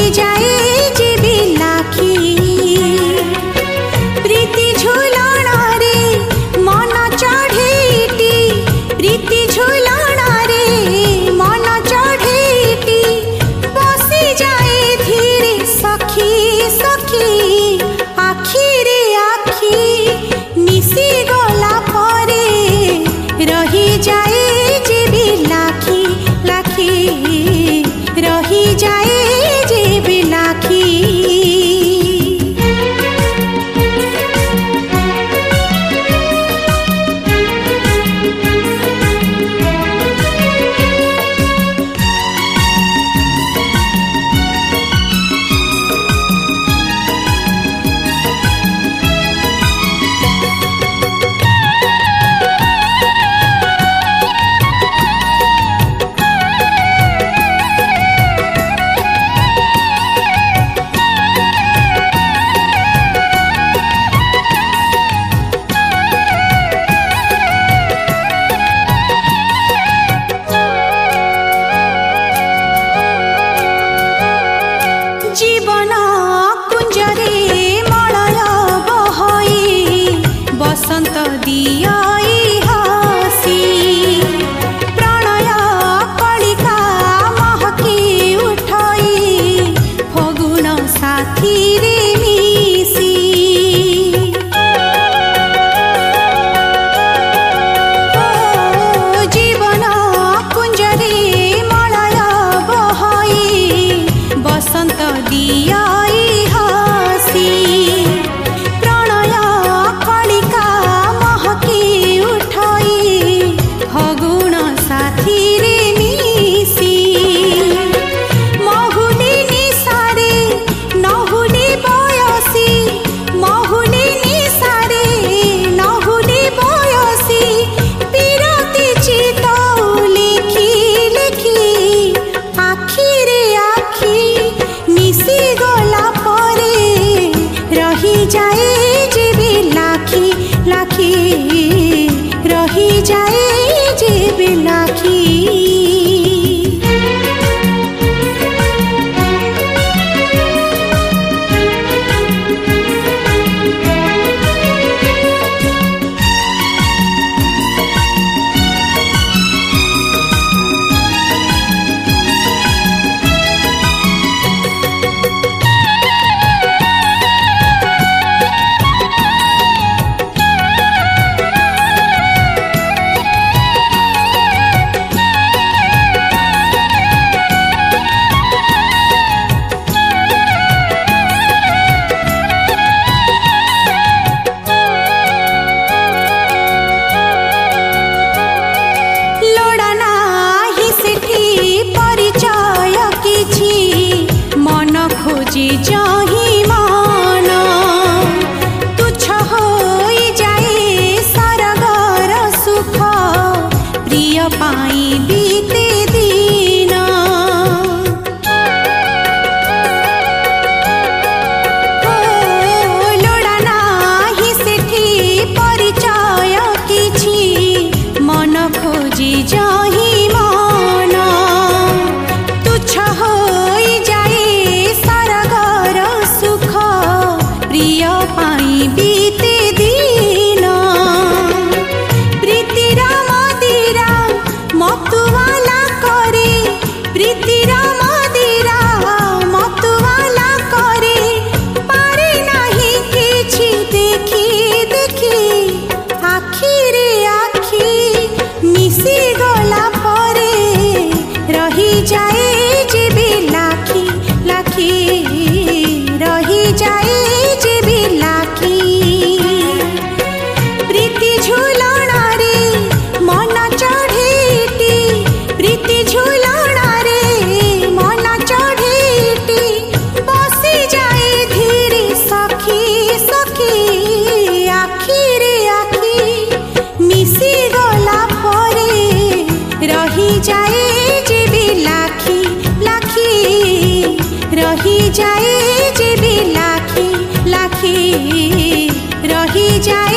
जाए जीवी लाखी प्रीति झुलण रे मन चढ़ेटी प्रीति झुलण रे मन चढ़ेटी बसी जाए धीरे सखी सखी आखी रे आखी मिसी गला परे रही जाए जीवी लाखी लाखी रही जाए जीवी लाखी। जीवन कुंजरे मलय बहई बसंत दियाई हसी प्रणय कलिका महकी उठई फगुण साथी रे मिसी जीवन कुंजरे मलय बहई बसंत दियाई हसी प्रणय कलिका महकी उठई फगुण साथी रे मिसी महुली निसारे नहुली बयसी महुली निसारे नहुली बयसी पिरती चितौ लिखी लिखी आखी रे आखी मिसी गला परे रही जाए जीवी लाखी लाखी रही जाए जीवी लाखी। लोड़ा नाही सेठी परिचय किछि मन खोजी जही मन तुच्छ होई जाए सरगर सुख प्रिय पाई बीते दिन लोड़ा नाही सेठी परिचय किछि मन खोजी जही मन तुच्छ होई जाए सरगर सुख प्रिय पाई बीते दिन प्रीतिर मदिरा मतुवाला करे प्रीतिर मदिरा मतुवाला करे पारे नाही किछि देखी देखी आखी रे आखी मिसी गला परे रही जाए जीवी लाखी लाखी रही जाए जीवी लाखी प्रीति झुलण रे मन चढ़ेटी प्रीति झुलण रे मन चढ़ेटी बसी जाए धीरे सखी सखी आखी रे आखी मिसी गला परे रही जाए जीवी लाखी लाखी रही जाए जीवी लाखी लाखी रही जाए